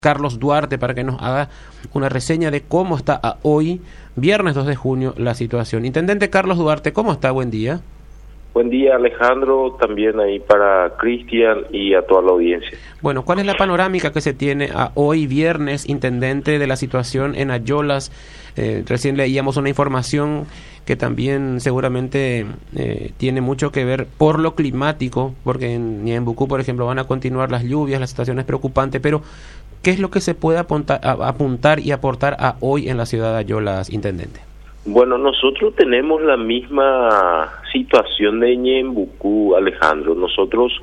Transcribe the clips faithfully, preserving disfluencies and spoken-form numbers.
Carlos Duarte para que nos haga una reseña de cómo está a hoy, viernes dos de junio, la situación. Intendente Carlos Duarte, ¿cómo está? Buen día. Buen día, Alejandro, también ahí para Cristian y a toda la audiencia. Bueno, ¿cuál es la panorámica que se tiene a hoy, viernes, intendente, de la situación en Ayolas? Eh, recién leíamos una información que también seguramente eh, tiene mucho que ver por lo climático, porque en Ñembucú, por ejemplo, van a continuar las lluvias, la situación es preocupante, pero ¿qué es lo que se puede apuntar, a, apuntar y aportar a hoy en la ciudad de Ayolas, intendente? Bueno, nosotros tenemos la misma situación de Ñembucú, Alejandro. Nosotros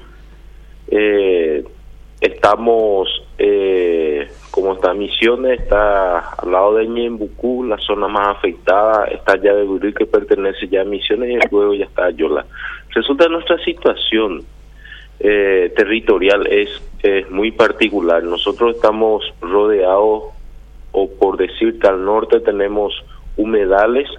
eh, estamos, eh, como esta Misiones está al lado de Ñembucú, la zona más afectada está Yabeburí, que pertenece ya a Misiones, y luego ya está Ayolas. Resulta que nuestra situación eh, territorial es, es muy particular. Nosotros estamos rodeados, o por decir que al norte tenemos humedales,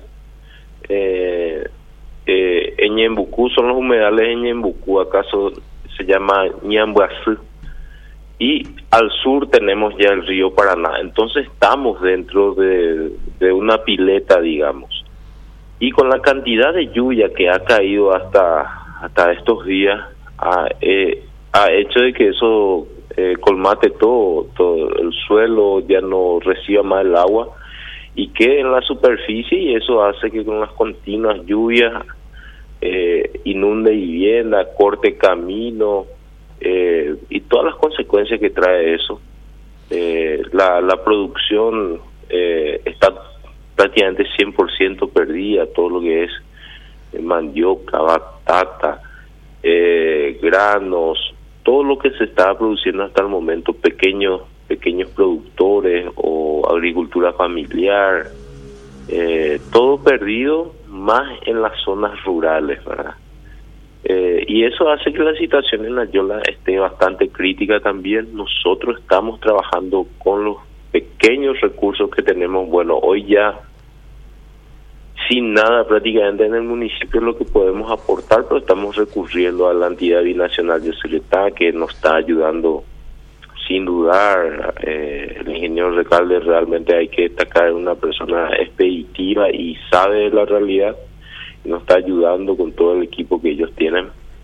eh, eh, en Ñembucú son los humedales en Ñembucú, acaso se llama Ñambuazú, y al sur tenemos ya el río Paraná. Entonces estamos dentro de, de una pileta, digamos, y con la cantidad de lluvia que ha caído hasta hasta estos días ha, eh, ha hecho de que eso eh, colmate todo, todo el suelo, ya no reciba más el agua y quede en la superficie, y eso hace que con las continuas lluvias eh, inunde vivienda, corte camino, eh, y todas las consecuencias que trae eso. Eh, la, la producción eh, está prácticamente cien por ciento perdida, todo lo que es eh, mandioca, batata, eh, granos, todo lo que se estaba produciendo hasta el momento, pequeños pequeños productores o agricultura familiar, eh, todo perdido, más en las zonas rurales, ¿verdad? Eh, y eso hace que la situación en Ayolas esté bastante crítica también. Nosotros estamos trabajando con los pequeños recursos que tenemos. Bueno, hoy ya sin nada prácticamente en el municipio lo que podemos aportar, pero estamos recurriendo a la entidad binacional de Seguridad, que nos está ayudando sin dudar. Eh, el ingeniero Recalde realmente hay que destacar, es una persona expeditiva y sabe de la realidad, y nos está ayudando con todo el equipo que ellos tienen.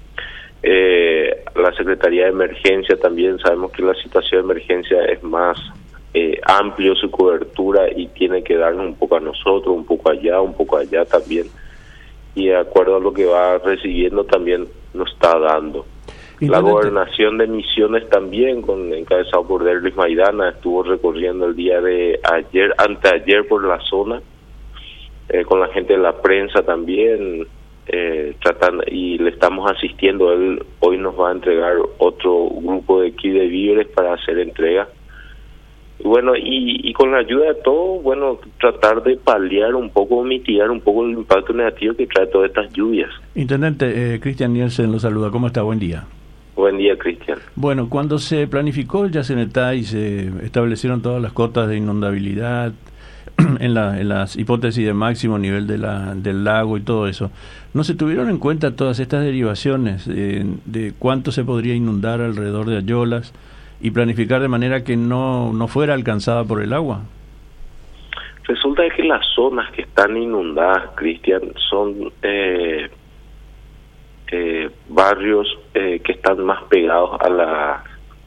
Eh, la Secretaría de Emergencia también, sabemos que la situación de emergencia es más eh, amplio su cobertura y tiene que darnos un poco a nosotros, un poco allá, un poco allá también, y de acuerdo a lo que va recibiendo también nos está dando. La gobernación de Misiones también, con encabezado por Derlis Maidana, estuvo recorriendo el día de ayer, anteayer por la zona, eh, con la gente de la prensa también, eh, tratando, y le estamos asistiendo. Él hoy nos va a entregar otro grupo de kit de víveres para hacer entrega. Y bueno, y, y con la ayuda de todos, bueno, tratar de paliar un poco, mitigar un poco el impacto negativo que trae todas estas lluvias. Intendente, eh, Cristian Nielsen lo saluda. ¿Cómo está? Buen día. Buen día, Cristian. Bueno, cuando se planificó el Yacenetá y se establecieron todas las cotas de inundabilidad en, la, en las hipótesis de máximo nivel de la, del lago y todo eso, ¿no se tuvieron en cuenta todas estas derivaciones eh, de cuánto se podría inundar alrededor de Ayolas y planificar de manera que no, no fuera alcanzada por el agua? Resulta que las zonas que están inundadas, Cristian, son eh, eh, barrios eh, que están más pegados a la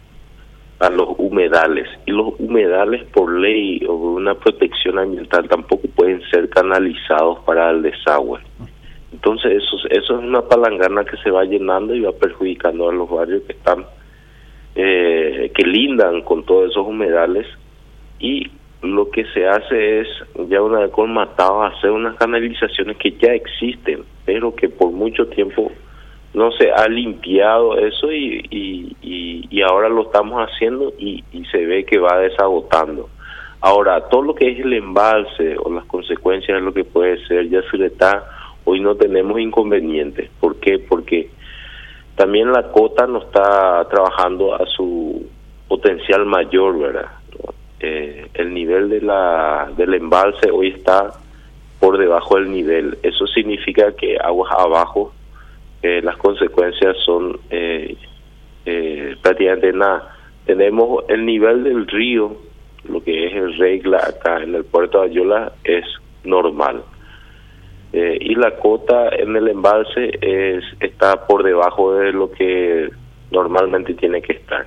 a los humedales, y los humedales por ley o por una protección ambiental tampoco pueden ser canalizados para el desagüe. Entonces eso, eso es una palangana que se va llenando y va perjudicando a los barrios que están eh, que lindan con todos esos humedales, y lo que se hace es, ya una vez colmatado, hacer unas canalizaciones que ya existen, pero que por mucho tiempo no se ha limpiado eso, y, y, y, y ahora lo estamos haciendo, y, y se ve que va desagotando. Ahora, todo lo que es el embalse o las consecuencias de lo que puede ser Yacyretá, hoy no tenemos inconvenientes. ¿Por qué? Porque también la cota no está trabajando a su potencial mayor, ¿verdad? Eh, el nivel de la del embalse hoy está por debajo del nivel. Eso significa que aguas abajo, eh, las consecuencias son eh, eh, prácticamente nada. tenemos el nivel del río, lo que es el regla acá en el puerto de Ayolas, es normal. Eh, y la cota en el embalse es está por debajo de lo que normalmente tiene que estar.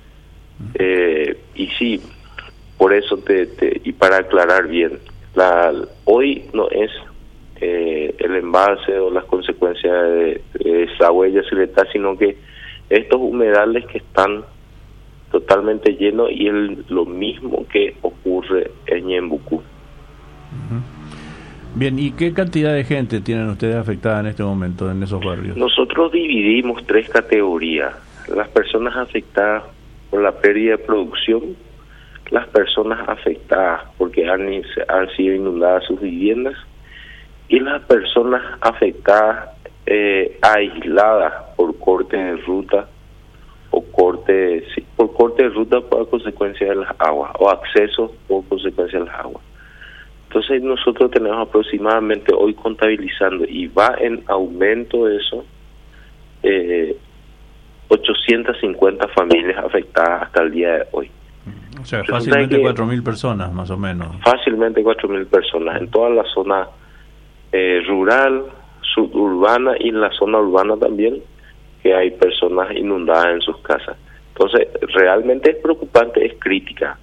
Eh, y sí, por eso te, te y para aclarar bien, la, hoy no es eh, el embalse o las consecuencias de, de esa huella Yacyretá, sino que estos humedales que están totalmente llenos, y el, lo mismo que ocurre en Ñembucú. Uh-huh. Bien, ¿y qué cantidad de gente tienen ustedes afectada en este momento en esos barrios? Nosotros dividimos tres categorías: las personas afectadas por la pérdida de producción, las personas afectadas porque han, han sido inundadas sus viviendas, y las personas afectadas eh, aisladas por corte de ruta o corte, sí, por corte de ruta por consecuencia de las aguas, o acceso por consecuencia de las aguas. Entonces nosotros tenemos aproximadamente, hoy contabilizando, y va en aumento eso, eh, ochocientas cincuenta familias afectadas hasta el día de hoy. O sea, fácilmente cuatro mil personas, más o menos. Fácilmente cuatro mil personas, en toda la zona eh, rural, suburbana, y en la zona urbana también, que hay personas inundadas en sus casas. Entonces, realmente es preocupante, es crítica.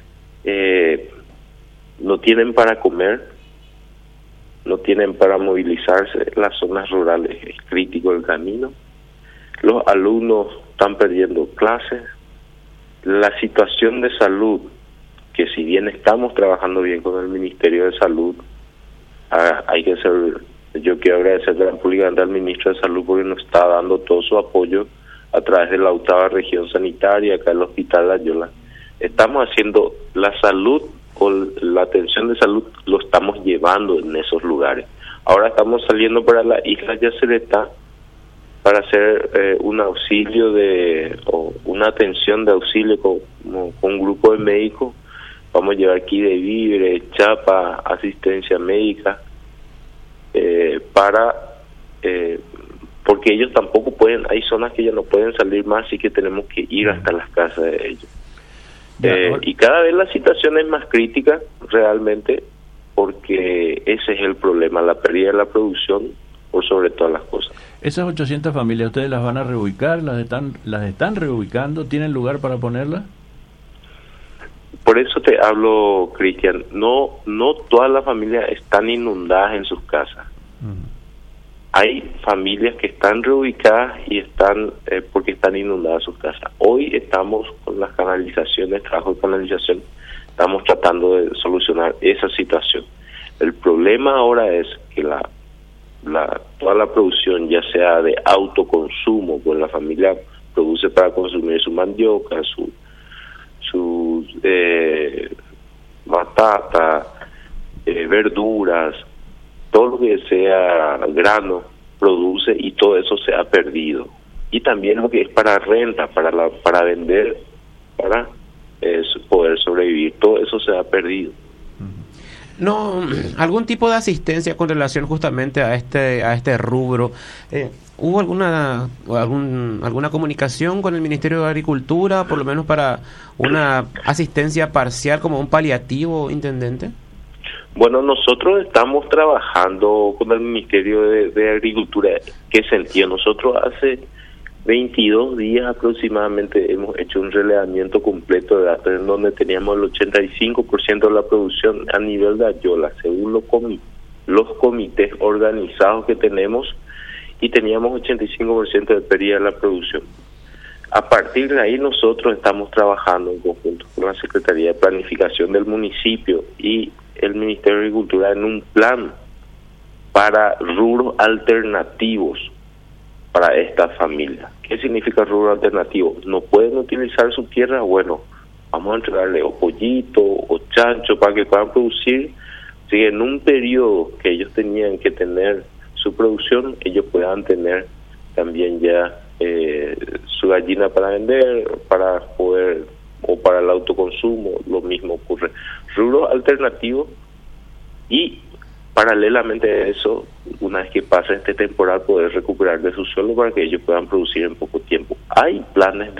Eh, no tienen para comer, no tienen para movilizarse, las zonas rurales es crítico el camino, los alumnos están perdiendo clases, la situación de salud, que si bien estamos trabajando bien con el Ministerio de Salud, ah, hay que ser, yo quiero agradecer públicamente al Ministro de Salud porque nos está dando todo su apoyo a través de la octava región sanitaria, acá en el Hospital Ayolas. Estamos haciendo la salud, o la atención de salud, lo estamos llevando en esos lugares. Ahora estamos saliendo para la isla Yacyretá para hacer eh, un auxilio de, o una atención de auxilio con, con un grupo de médicos. Vamos a llevar aquí de víveres, chapa, asistencia médica, eh, para, eh, porque ellos tampoco pueden, hay zonas que ya no pueden salir más, así que tenemos que ir hasta las casas de ellos. Eh, y cada vez la situación es más crítica realmente, porque ese es el problema, la pérdida de la producción por sobre todas las cosas. ¿Esas ochocientas familias ustedes las van a reubicar? ¿Las están las están reubicando? ¿Tienen lugar para ponerlas? Por eso te hablo, Cristian, no no todas las familias están inundadas en sus casas. Uh-huh. Hay familias que están reubicadas y están eh, porque están inundadas sus casas. Hoy estamos con las canalizaciones, trabajo de canalización, estamos tratando de solucionar esa situación. El problema ahora es que la, la toda la producción, ya sea de autoconsumo, pues la familia produce para consumir su mandioca, su su eh, batata, eh, verduras, todo lo que sea grano produce, y todo eso se ha perdido. Y también lo que es para renta, para la, para vender, para eh, poder sobrevivir, todo eso se ha perdido. No, algún tipo de asistencia con relación justamente a este a este rubro. Eh, ¿Hubo alguna algún, alguna comunicación con el Ministerio de Agricultura, por lo menos para una asistencia parcial como un paliativo, intendente? Bueno, nosotros estamos trabajando con el Ministerio de, de Agricultura. ¿Qué sentido? Nosotros hace veintidós días aproximadamente hemos hecho un relevamiento completo de datos en donde teníamos el ochenta y cinco por ciento de la producción a nivel de Ayolas, según los, comi los comités organizados que tenemos, y teníamos ochenta y cinco por ciento de pérdida de la producción. A partir de ahí nosotros estamos trabajando en conjunto con la Secretaría de Planificación del municipio y el Ministerio de Agricultura en un plan para rubros alternativos para estas familias. ¿Qué significa rubro alternativo? No pueden utilizar su tierra, bueno, vamos a entregarle o pollito o chancho para que puedan producir. Si en un periodo que ellos tenían que tener su producción, ellos puedan tener también ya eh, su gallina para vender, para poder, o para el autoconsumo, lo mismo ocurre. Rubro alternativo, y paralelamente a eso, una vez que pase este temporal, poder recuperar de su suelo para que ellos puedan producir en poco tiempo. Hay planes de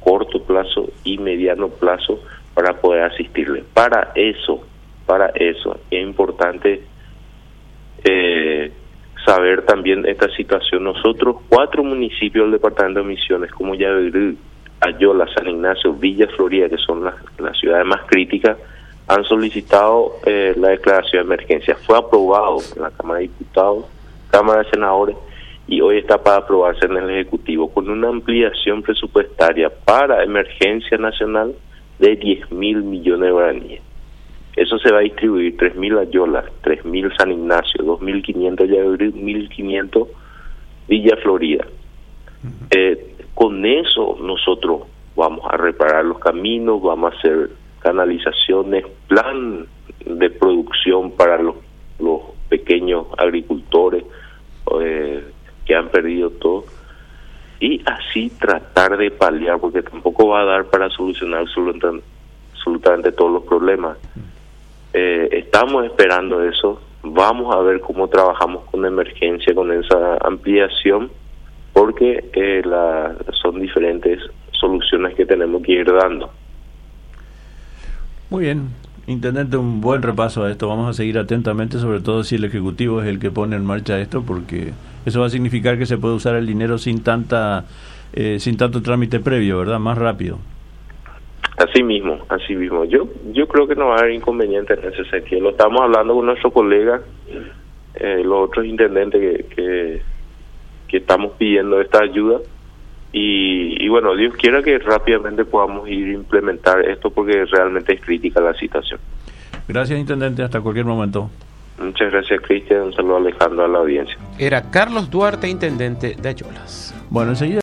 corto plazo y mediano plazo para poder asistirle. Para eso, para eso es importante eh, saber también esta situación. Nosotros, cuatro municipios del departamento de Misiones, como Yabeirú, Ayola, San Ignacio, Villa Florida, que son las, las ciudades más críticas, han solicitado eh, la declaración de emergencia. Fue aprobado en la Cámara de Diputados, Cámara de Senadores, y hoy está para aprobarse en el Ejecutivo, con una ampliación presupuestaria para emergencia nacional de diez mil millones de guaraníes. Eso se va a distribuir: tres mil Ayola, tres mil San Ignacio, dos mil quinientos Yabeirú, mil quinientos Villa Florida. Uh-huh. Eh, con eso nosotros vamos a reparar los caminos, vamos a hacer canalizaciones, plan de producción para los, los pequeños agricultores eh, que han perdido todo, y así tratar de paliar, porque tampoco va a dar para solucionar absolutamente, absolutamente todos los problemas. Eh, estamos esperando eso, vamos a ver cómo trabajamos con emergencia, con esa ampliación, porque eh, la, son diferentes soluciones que tenemos que ir dando. Muy bien, Intendente, un buen repaso a esto. Vamos a seguir atentamente, sobre todo si el Ejecutivo es el que pone en marcha esto, porque eso va a significar que se puede usar el dinero sin tanta eh, sin tanto trámite previo, ¿verdad? Más rápido. Así mismo, así mismo. Yo yo creo que no va a haber inconveniente en ese sentido. Lo estamos hablando con nuestro colega, eh, los otros intendentes que, que, que estamos pidiendo esta ayuda. Y, y bueno, Dios quiera que rápidamente podamos ir a implementar esto, porque realmente es crítica la situación. Gracias, Intendente, hasta cualquier momento. Muchas gracias, Cristian. Un saludo a Alejandro, a la audiencia. Era Carlos Duarte, Intendente de Ayolas. Bueno, enseguida